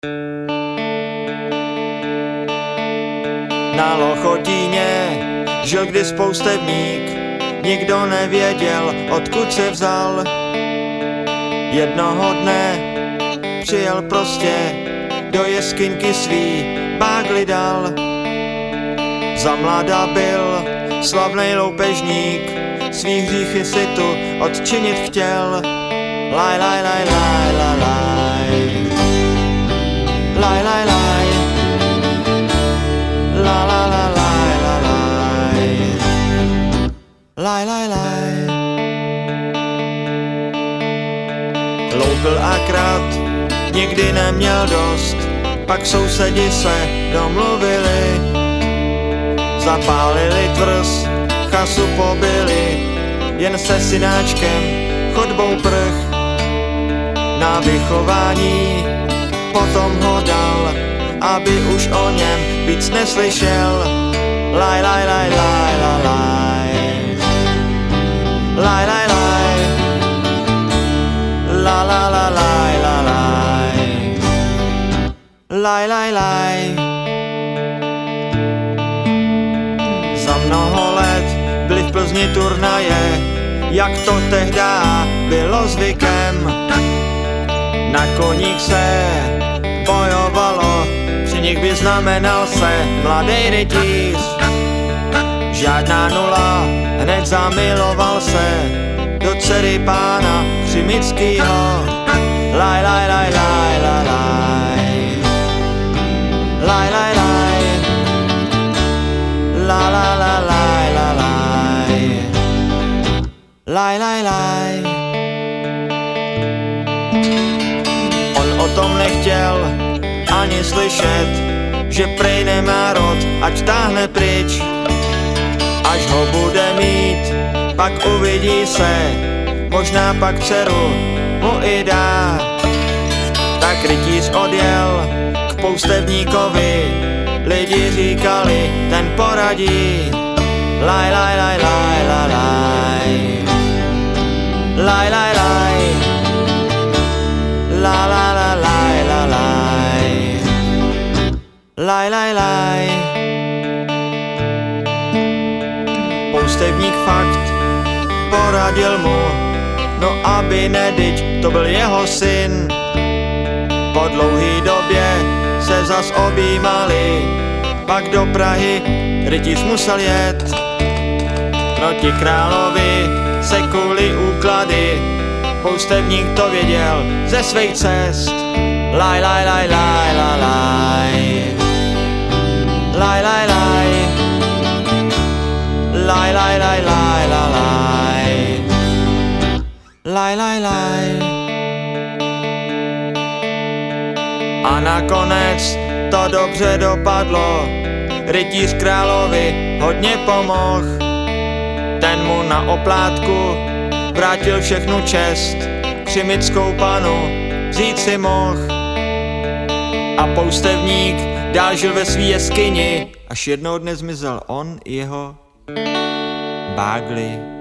Na Lochotíně žil kdy spoustevník, nikdo nevěděl, odkud se vzal. Jednoho dne přijel prostě do jeskyňky svý, bágli dal. Za mlada byl slavnej loupežník, svý hříchy si tu odčinit chtěl. Laj, laj, laj, laj, laj, laj. Laj, laj, laj. La, la, la, laj, la, laj. Laj, laj, laj. Loupil akrát, nikdy neměl dost, pak sousedi se domluvili. Zapálili tvrz, chasu pobili, jen se synáčkem chodbou prch. Na vychování potom ho dal, aby už o něm víc neslyšel. Laj, laj, laj, laj, laj, laj. Laj, laj, laj. La, la, la, laj, la, laj. Laj, laj, laj. Za mnoho let byly v Plzni turnaje, jak to tehda bylo zvykem. Na koních se bojovalo, při nich vyznamenal se mladý rytíř. Žádná nula, hned zamiloval se do dcery pána Křimickýho. Laj, laj, laj, laj, laj, laj. Laj, laj, laj. La, la, la, laj, la, laj. Laj, laj, laj. On o tom nechtěl ani slyšet, že prej nemá rod, ať táhne pryč. Až ho bude mít, pak uvidí se, možná pak dceru mu i dá. Tak rytíř odjel k poustevníkovi, lidi říkali, ten poradí. Laj, laj, laj, laj, laj, laj. Laj, laj, laj. La, la, la, laj, la, laj. Laj, laj, laj. Poustevník fakt poradil mu, no aby nedyť, to byl jeho syn. Po dlouhý době se zas objímali, pak do Prahy rytíř musel jet. Proti královi se kvůli úklady, poustevník to věděl ze svých cest. Laj, laj, laj, laj, laj, laj. Laj, laj, laj. Laj, laj, laj, laj, laj, laj. Laj, laj, laj. A nakonec to dobře dopadlo, rytíř královi hodně pomohl. Ten mu na oplátku vrátil všechnu čest, Křimickou panu vzít si mohl. A poustevník dál žil ve svý jeskyni, až jednoho dne zmizel on i jeho bágli.